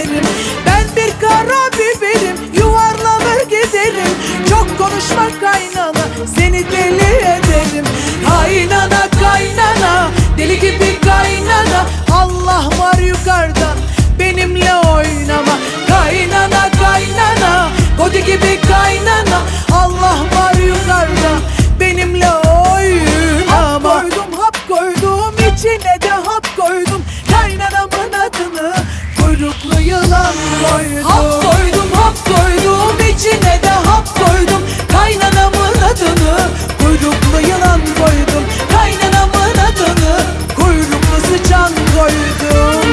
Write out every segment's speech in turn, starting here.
ederim. Ben bir kara biberim, yuvarlanır giderim. Çok konuşma kaynana, seni deli ederim. Kaynana kaynana, deli gibi kaynana, Allah var yukarıda, benimle oynama. Kaynana kaynana, kodi gibi kaynana, Allah var yukarıda, benimle oynama. Hap koydum, hap koydum, içine de hap koydum. Kaynanamın adını kuyruklu yılan koydum. Hap koydum, hap koydum, içine de hap koydum. Kaynanamın adını kuyruklu yılan koydum. Kaynanamın adını kuyruklu sıçan koydum.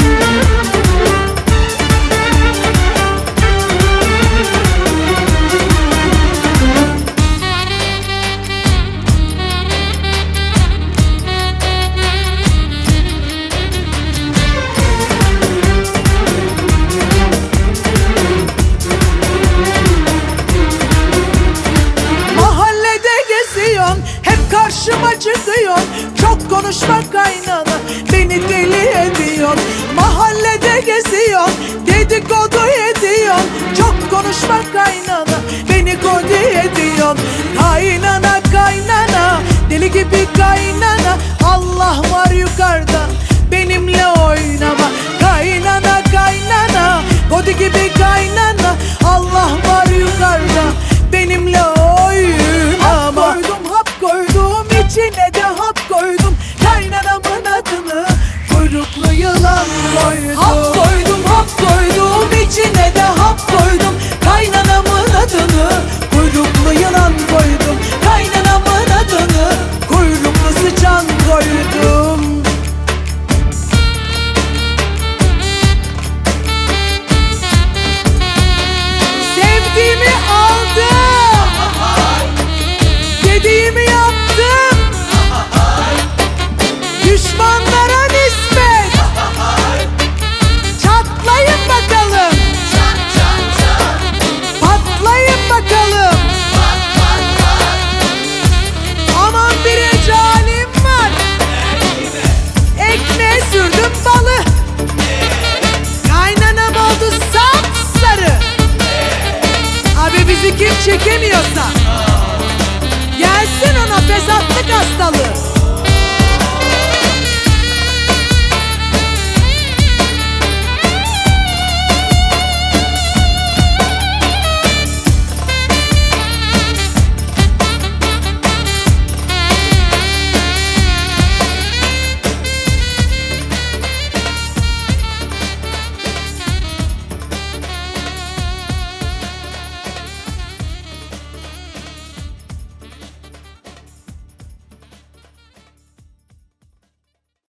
Hep karşıma çıkıyor, çok konuşma kaynana, beni deli ediyor. Mahallede geziyor, dedikodu ediyor. Çok konuşma kaynana, beni kodi ediyor. Kaynana kaynana, deli gibi kaynana, Allah var yukarıda, benimle oynama. Kaynana kaynana, kodi gibi kaynana, Allah var yukarıda, benimle oynama. Koydum, içine de hap koydum. Kaynanamın adını kuyruklu yılan koydum. Hap koydum, hap koydum, içine de hap koydum. Kaynanamın adını kuyruklu yılan koydum. Kaynanamın adını kuyruklu sıçan koydum. Sevdiğimi aldım, dediğimi yaptım. Düşmanlara nispet çatlayın bakalım, patlayın bakalım. Aman bir ecalim var, ekmeğe sürdüm balı. Kaynanam oldu sapsarı. Abi bizi kim çekemiyorsa gelsin ona fesatlık hastalığı.